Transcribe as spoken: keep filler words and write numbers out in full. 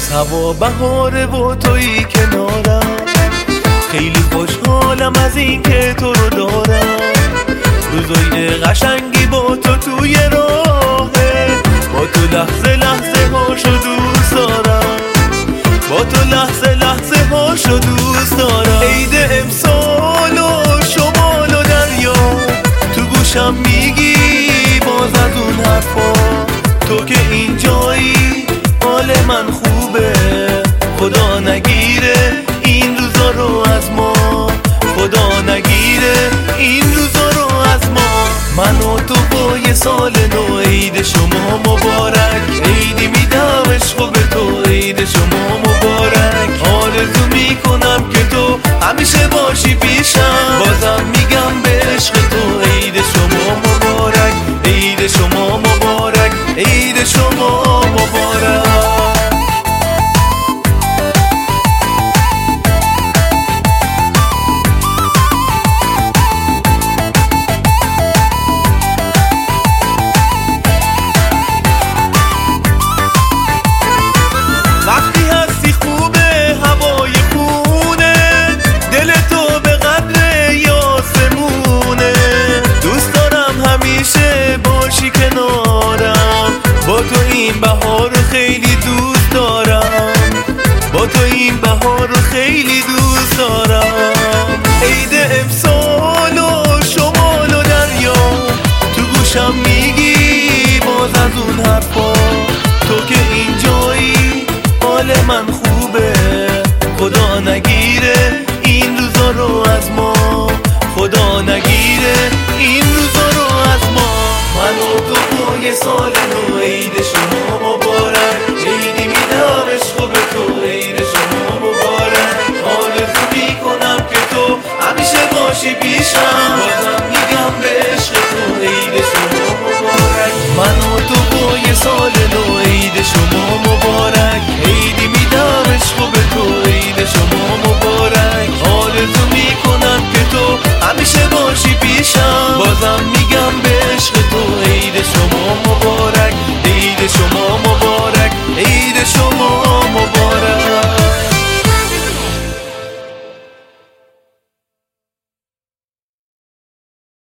باز هوا بهاره و تویی کنارم، خیلی خوشحالم از این که تو رو دارم. روزای قشنگی با تو توی راهه، با تو لحظه لحظه هاشو دوست دارم، با تو لحظه لحظه هاشو دوست دارم. عید امسال و شمال و دریا تو گوشم میگی باز از اون حرفا، تو که اینجایی حال من خوبه، خدا نگیره این روزا رو از ما، خدا نگیره این روزا رو از ما. من و تو با یه سال نو، عید شما مبارک، عیدی میدم عشق به تو، عید شما مبارک. آرزو میکنم که تو همیشه باشی پیشم، بازم میگم به عشق تو، عید شما مبارک، عید شما مبارک، عید شما مبارک. وقتی هستی خوبه هوای خونه، دل تو به قدر یاسمونه، دوست دارم همیشه باشی کنارم، با تو این بهار خیلی دوست دارم، با تو این بهار خیلی دوست دارم. عید امسال و شمال و دریا تو گوشم میگی باز از اون حرفا، تو که اینجایی حال من خوبه، خدا نگیره این روزا رو از ما، خدا نگیره این روزا رو از ما. من و تو با یه سال نو، عید شما مبارک، عیدی میدم عشق به تو، عید شما مبارک. آرزو میکنم که تو همیشه باشی پیشم، بازم میگم به عشق تو، عید شما مبارک. من و تو با یه سال نو، عید شما مبارک، عیدی میدم عشق به تو، عید شما مبارک. آرزو میکنم که تو همیشه باشی پیشم، بازم میگم به عشق تو، عید شما مبارک، عید شما مبارک، عید شما مبارک.